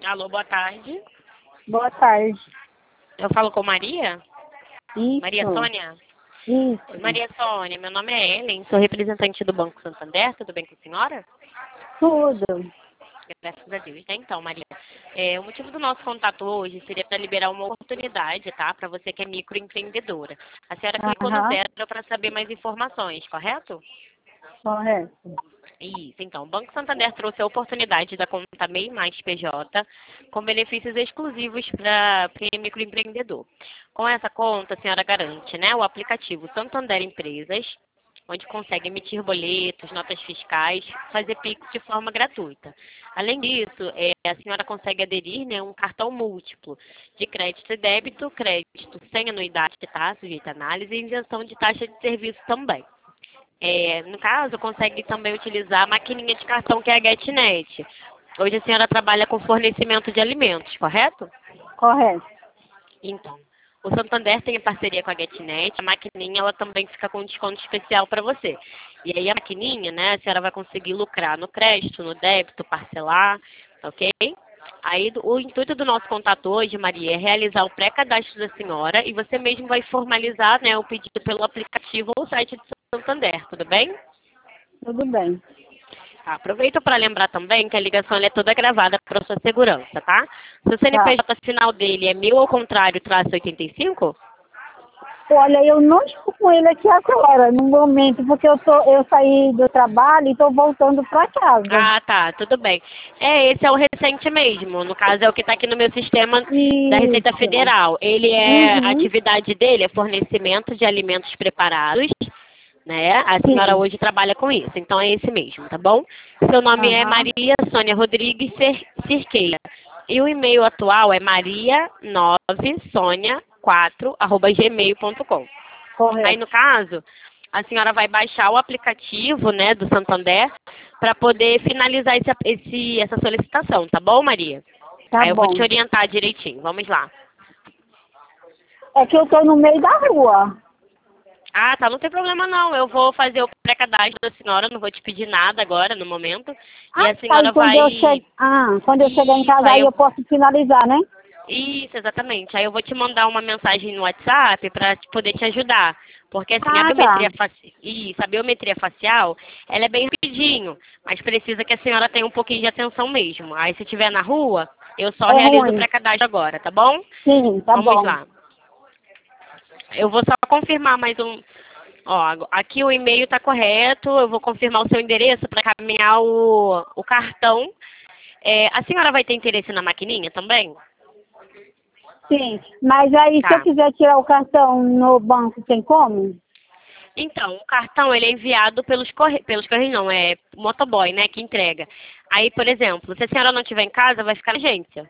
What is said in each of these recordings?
Alô, boa tarde. Boa tarde. Eu falo com Maria? Isso. Maria Sônia? Isso. Maria Sônia, meu nome é Ellen, sou representante do Banco Santander, tudo bem com a senhora? Tudo. Graças a Deus, né? Então, Maria, o motivo do nosso contato hoje seria para liberar uma oportunidade, tá? Para você que é microempreendedora. A senhora clicou no Aham. zero para saber mais informações, correto? Correto. Isso, então, o Banco Santander trouxe a oportunidade da conta MEI mais PJ com benefícios exclusivos para microempreendedor. Com essa conta, a senhora garante, né, o aplicativo Santander Empresas, onde consegue emitir boletos, notas fiscais, fazer Pix de forma gratuita. Além disso, a senhora consegue aderir, né, um cartão múltiplo de crédito e débito, crédito sem anuidade, tá, sujeito à análise e isenção de taxa de serviço também. No caso, consegue também utilizar a maquininha de cartão que é a GetNet. Hoje a senhora trabalha com fornecimento de alimentos, correto? Correto. Então, o Santander tem parceria com a GetNet, a maquininha ela também fica com um desconto especial para você. E aí a maquininha, né, a senhora vai conseguir lucrar no crédito, no débito, parcelar, ok? Aí o intuito do nosso contato hoje, Maria, é realizar o pré-cadastro da senhora e você mesmo vai formalizar, né, o pedido pelo aplicativo ou site do Santander, tudo bem? Tudo bem. Tá, aproveito para lembrar também que a ligação ela é toda gravada para sua segurança, tá? Se o Tá. CNPJ final dele é 1000 ao contrário, traço 85? Olha, eu não estou com ele aqui agora, no momento, porque eu saí do trabalho e estou voltando para casa. Ah, tá, tudo bem. Esse é o recente mesmo. No caso, é o que está aqui no meu sistema da Receita Isso. Federal. A Uhum. atividade dele é fornecimento de alimentos preparados, né? A senhora Sim. hoje trabalha com isso, então é esse mesmo, tá bom? Seu nome é Aham. Maria Sônia Rodrigues Cirqueira. E o e-mail atual é maria9sonia4@gmail.com. Aí, Correto. no caso, a senhora vai baixar o aplicativo, né, do Santander para poder finalizar essa solicitação, tá bom, Maria? Tá Aí eu vou te bom. orientar direitinho. Vamos lá. É que eu estou no meio da rua. Ah, tá, não tem problema não. Eu vou fazer o pré-cadastro da senhora, não vou te pedir nada agora, no momento. E Ah, a tá. E senhora vai... quando eu chegar em Isso, casa, aí eu posso finalizar, né? Isso, exatamente. Aí eu vou te mandar uma mensagem no WhatsApp para poder te ajudar. Porque assim, Ah, tá. a biometria facial, ela é bem rapidinho, mas precisa que a senhora tenha um pouquinho de atenção mesmo. Aí se estiver na rua, eu só É realizo o ruim. pré-cadastro agora, tá bom? Sim, tá Vamos bom. lá. Eu vou só confirmar mais um. Ó, aqui o e-mail está correto, eu vou confirmar o seu endereço para caminhar o cartão. A senhora vai ter interesse na maquininha também? Sim, mas aí se eu Tá. quiser tirar o cartão no banco, tem como? Então, o cartão ele é enviado pelos correios não, é motoboy, né, que entrega. Aí, por exemplo, se a senhora não estiver em casa, vai ficar na agência.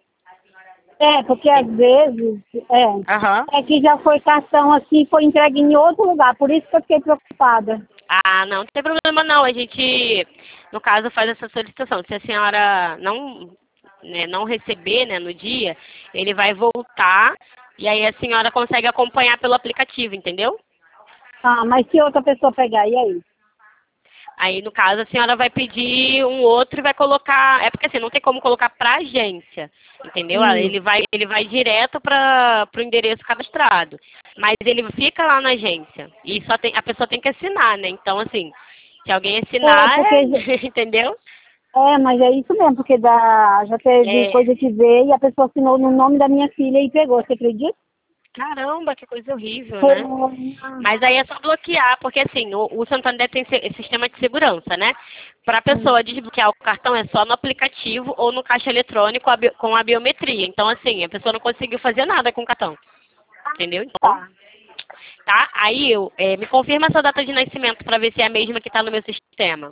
É, porque às Sim. vezes, Aham. é que já foi cartão assim, foi entregue em outro lugar, por isso que eu fiquei preocupada. Ah, não tem problema não. A gente, no caso, faz essa solicitação. Se a senhora não receber, né, no dia, ele vai voltar e aí a senhora consegue acompanhar pelo aplicativo, entendeu? Ah, mas se outra pessoa pegar, e aí? Aí, no caso, a senhora vai pedir um outro e vai colocar. É porque assim, não tem como colocar para agência, entendeu? Isso. Ele vai direto para o endereço cadastrado. Mas ele fica lá na agência. E a pessoa tem que assinar, né? Então, assim, se alguém É, assinar, porque, entendeu? mas é isso mesmo, porque já teve É, coisa que veio e a pessoa assinou no nome da minha filha e pegou, você acredita? caramba, que coisa horrível, Foi né? Mas aí é só bloquear, porque assim, o Santander tem sistema de segurança, né? Para a pessoa desbloquear o cartão é só no aplicativo ou no caixa eletrônico com a biometria. Então, assim, a pessoa não conseguiu fazer nada com o cartão. Entendeu? Então, tá. tá? Aí me confirma essa data de nascimento para ver se é a mesma que está no meu sistema.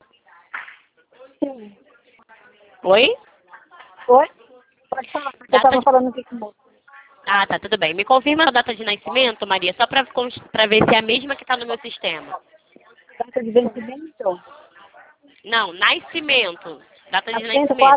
Sim. Oi? Oi? Pode falar, porque eu Data estava de... falando aqui com o moço. Ah, tá, tudo bem. Me confirma a data de nascimento, Maria, só para ver se é a mesma que está no meu sistema. Data de vencimento? Não, nascimento. Data de Assento nascimento.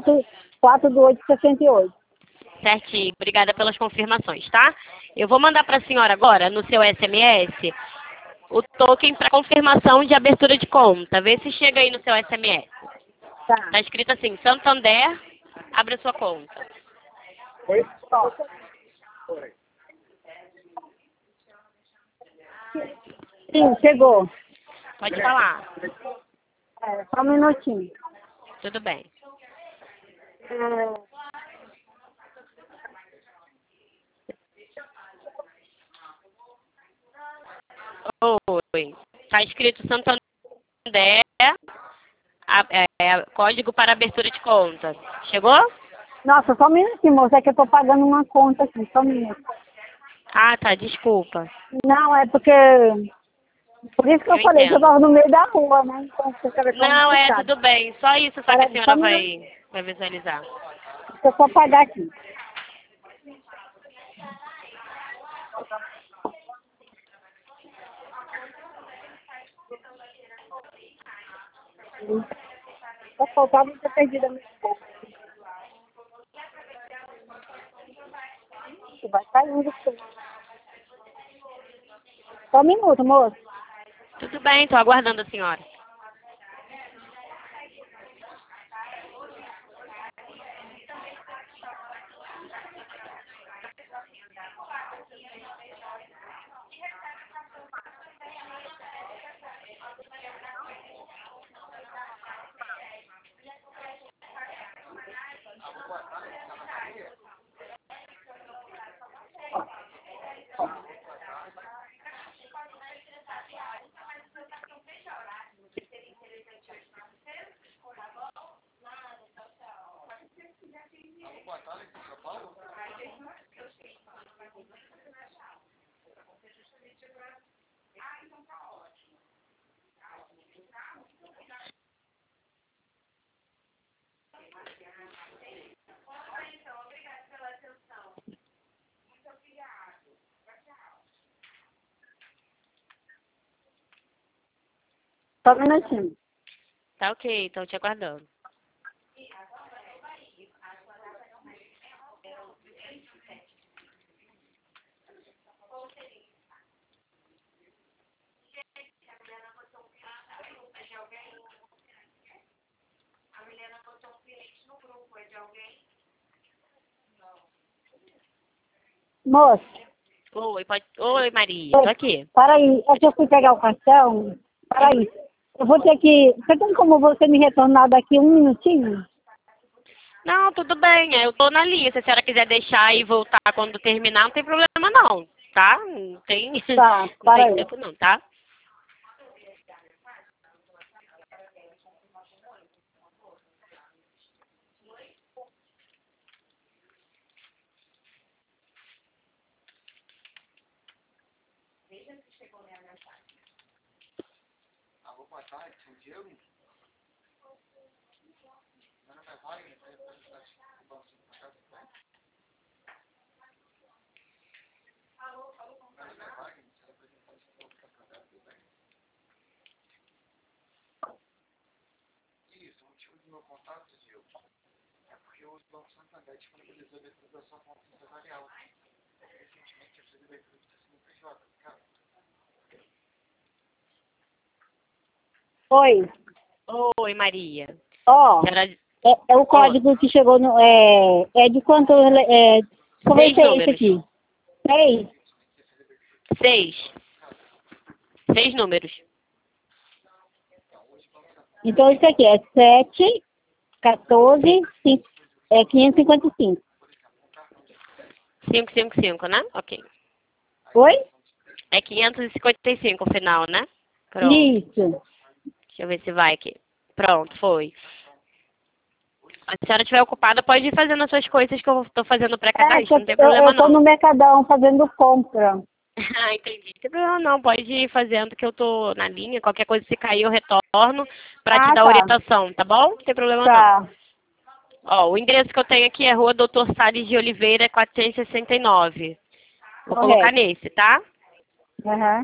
4/8/68. Certinho. Obrigada pelas confirmações, tá? Eu vou mandar para a senhora agora, no seu SMS, o token para confirmação de abertura de conta. Vê se chega aí no seu SMS. Tá. Tá escrito assim, Santander, abre a sua conta. Oi? Sim, chegou. Pode falar. Só um minutinho. Tudo bem. Oi. Tá escrito Santander, código para abertura de conta. Chegou? Nossa, só um minutinho, moça, é que eu tô pagando uma conta aqui, só um minuto. Ah, tá, desculpa. Não, é porque... Por isso que eu Eu falei que eu entendo. tava no meio da rua, né? Então fica Não, complicado. tudo bem. Só isso só que a Peraí, só senhora um minuto. vai visualizar. Deixa eu só pagar aqui. Só faltava ter perdido a minha conta. Vai saindo. Só um minuto, moço. Tudo bem, tô aguardando a senhora. Só um minutinho. Tá ok, tô te aguardando. Moço, Oi, Maria, tô aqui. para aí. É que eu fui pegar o cartão. Para aí. Eu vou ter que... Você tem como você me retornar daqui um minutinho? Não, tudo bem, eu tô na linha. Se a senhora quiser deixar e voltar quando terminar, não tem problema não, tá? Não tem, Tá, não para tem aí. tempo não, tá? Oi. Oi, Maria. Ó, Senhora, é o código que chegou no... É de quanto... Como é 6 que é esse números. aqui? 6? 6. 6 números. Então isso aqui é 7, 14, 555. 555, né? Ok. Oi? É 555 o final, né? Pronto. Isso. Deixa eu ver se vai aqui. Pronto, foi. Se a senhora estiver ocupada, pode ir fazendo as suas coisas que eu estou fazendo pré-cadastro, não tem problema Eu tô no não. Mercadão fazendo compra. Ah, entendi. Não tem problema não, pode ir fazendo que eu tô na linha. Qualquer coisa, se cair, eu retorno pra te Ah, dar tá. orientação, tá bom? Não tem problema não. Tá. Ó, o endereço que eu tenho aqui é Rua Doutor Salles de Oliveira, 469. Vou colocar Correto. nesse, tá? Aham.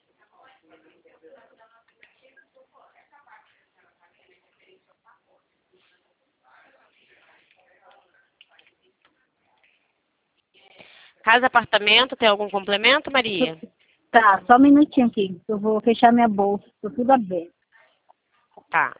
Casa, apartamento, tem algum complemento, Maria? Tá, só um minutinho aqui. Eu vou fechar minha bolsa. Tô tudo aberto. Tá.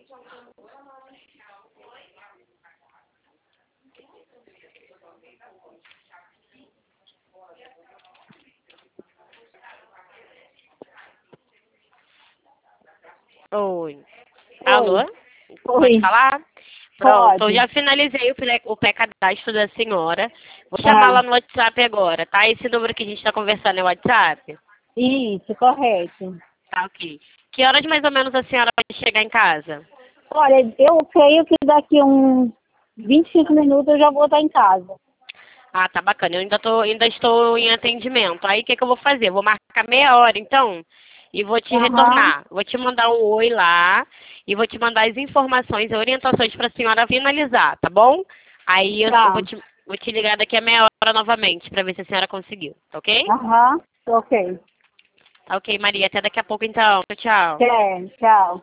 Oi. Oi. Alô? Pode Oi. falar? Pronto, eu Pode. já finalizei o pré-cadastro da senhora. Vou chamar Ah, lá no WhatsApp agora, tá? Esse número que a gente está conversando é o WhatsApp? isso, correto. Tá, ok. Que horas mais ou menos a senhora vai chegar em casa? Olha, eu creio que daqui uns 25 minutos eu já vou estar em casa. Ah, tá bacana. Eu ainda estou em atendimento. Aí o que que eu vou fazer? Vou marcar meia hora, então, e vou te Aham, retornar. Vou te mandar um oi lá e vou te mandar as informações e orientações para a senhora finalizar, tá bom? Aí eu tá. vou te ligar daqui a meia hora novamente para ver se a senhora conseguiu, tá ok? Aham, ok. Tá ok, Maria. Até daqui a pouco, então. Tchau. Tchau.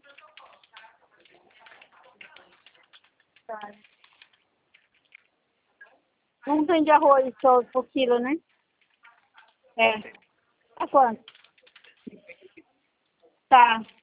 Um tem de arroz só por quilo, né? É. Tá quanto? Tá.